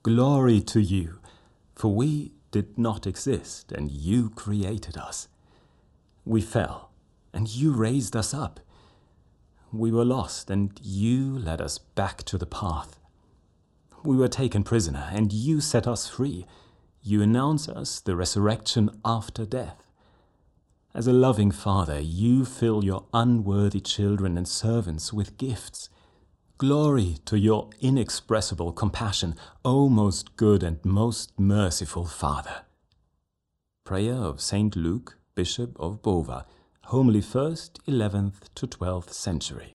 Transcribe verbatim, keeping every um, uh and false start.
Glory to you, for we did not exist, and you created us. We fell, and you raised us up. We were lost, and you led us back to the path. We were taken prisoner, and you set us free. You announce us the resurrection after death. As a loving Father, you fill your unworthy children and servants with gifts. Glory to your inexpressible compassion, O most good and most merciful Father. Prayer of Saint Luke, Bishop of Bova, Homily first, eleventh to twelfth century.